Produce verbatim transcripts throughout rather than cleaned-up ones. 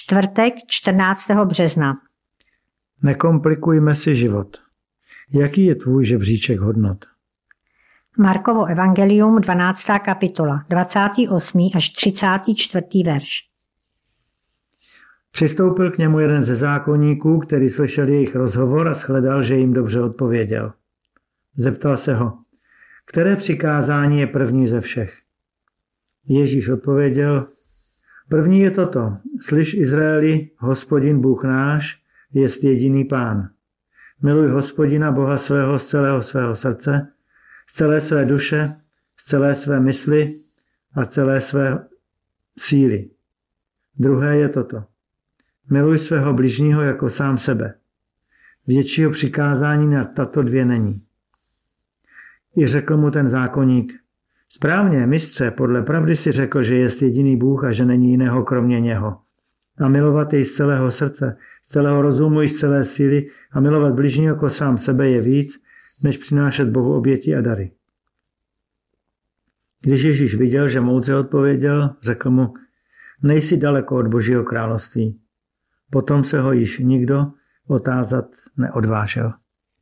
Čtvrtek čtrnáctého března. Nekomplikujme si život. Jaký je tvůj žebříček hodnot? Markovo evangelium, dvanáctá kapitola, dvacátý osmý až třicátý čtvrtý verš. Přistoupil k němu jeden ze zákonníků, který slyšel jejich rozhovor a shledal, že jim dobře odpověděl. Zeptal se ho, které přikázání je první ze všech? Ježíš odpověděl, první je toto, slyš Izraeli, Hospodin Bůh náš, jest jediný Pán. Miluj Hospodina Boha svého z celého svého srdce, z celé své duše, z celé své mysli a z celé své síly. Druhé je toto. Miluj svého bližního jako sám sebe. Většího přikázání na tato dvě není. I řekl mu ten zákonník, správně, mistře, podle pravdy si řekl, že jest jediný Bůh a že není jiného kromě něho. A milovat jej z celého srdce, z celého rozumu i z celé síly a milovat bližního jako sám sebe je víc, než přinášet Bohu oběti a dary. Když Ježíš viděl, že moudře odpověděl, řekl mu, nejsi daleko od Božího království. Potom se ho již nikdo otázat neodvážil.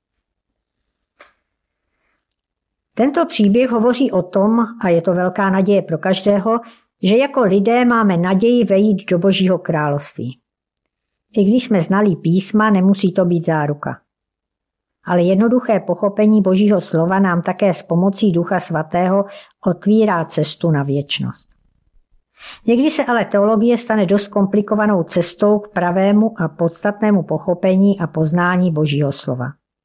Tento příběh hovoří o tom, a je to velká naděje pro každého, že jako lidé máme naději vejít do Božího království. I když jsme znalí písma, nemusí to být záruka. Ale jednoduché pochopení Božího slova nám také s pomocí Ducha Svatého otvírá cestu na věčnost. Někdy se ale teologie stane dost komplikovanou cestou k pravému a podstatnému pochopení a poznání Božího slova.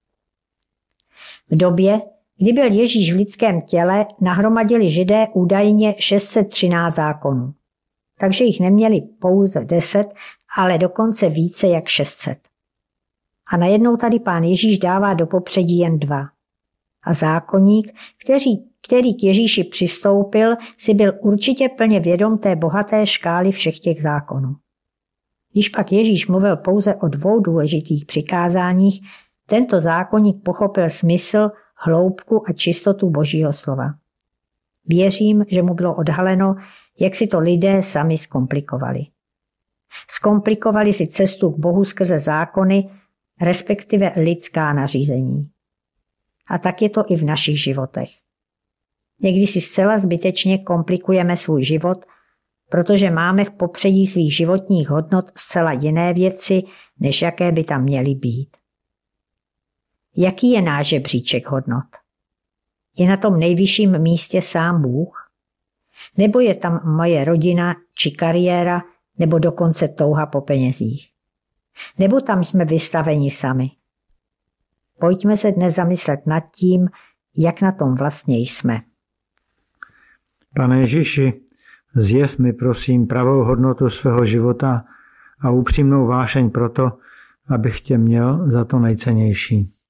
V době, kdy byl Ježíš v lidském těle, nahromadili Židé údajně šest set třináct zákonů. Takže jich neměli pouze deset, ale dokonce více jak šest set. A najednou tady Pán Ježíš dává do popředí jen dva. A zákonník, který, který k Ježíši přistoupil, si byl určitě plně vědom té bohaté škály všech těch zákonů. Když pak Ježíš mluvil pouze o dvou důležitých přikázáních, tento zákonník pochopil smysl, hloubku a čistotu Božího slova. Věřím, že mu bylo odhaleno, jak si to lidé sami zkomplikovali. Zkomplikovali si cestu k Bohu skrze zákony, respektive lidská nařízení. A tak je to i v našich životech. Někdy si zcela zbytečně komplikujeme svůj život, protože máme v popředí svých životních hodnot zcela jiné věci, než jaké by tam měly být. Jaký je náš žebříček hodnot? Je na tom nejvyšším místě sám Bůh? Nebo je tam moje rodina či kariéra, nebo dokonce touha po penězích? Nebo tam jsme vystaveni sami? Pojďme se dnes zamyslet nad tím, jak na tom vlastně jsme. Pane Ježíši, zjev mi prosím pravou hodnotu svého života a upřímnou vášeň proto, abych tě měl za to nejcennější.